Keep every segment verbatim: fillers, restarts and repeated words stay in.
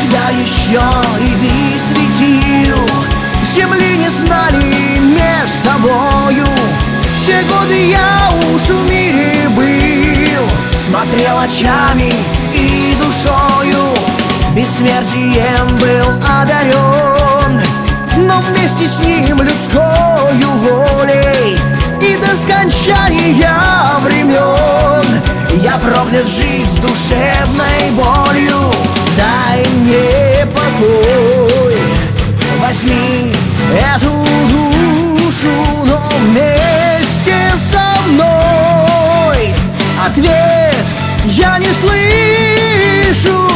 Когда еще ряды светил земли не знали меж собою, в те годы я уж в мире был, смотрел очами и душою, бессмертием был одарен, но вместе с ним людскою волей. И до скончания времен я проклят жить с душевной болью. Дай мне покой, возьми эту душу, но вместе со мной ответ я не слышу.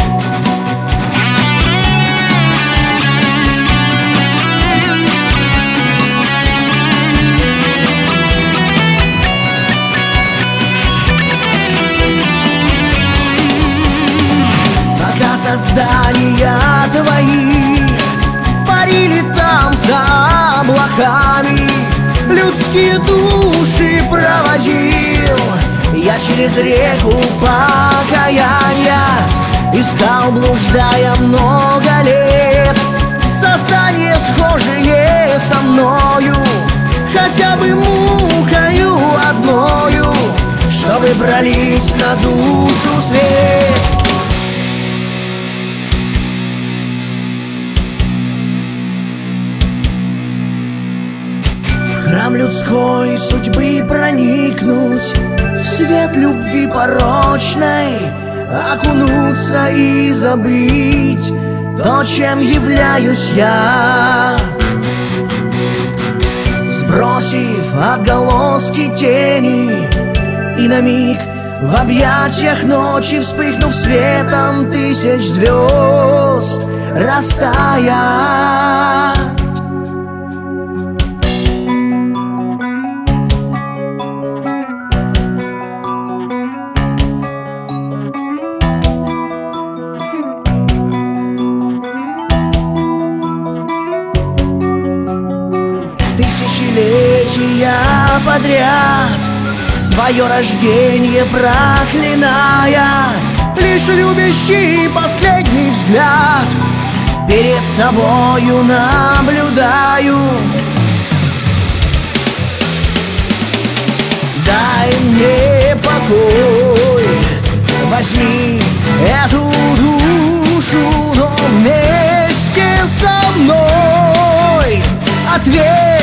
Создания твои парили там за облаками, людские души проводил я через реку покаяния, искал, блуждая много лет, создания схожие со мною, хотя бы мукою одною, чтобы пролить на душу свет. В храм людской судьбы проникнуть, в свет любви порочной окунуться и забыть то, чем являюсь я. Сбросив отголоски тени и на миг в объятиях ночи вспыхнув светом тысяч звезд растаять. Тысячелетия подряд свое рождение проклиная, лишь любящий последний взгляд перед собою наблюдаю. Дай мне покой, возьми эту душу, но вместе со мной ответ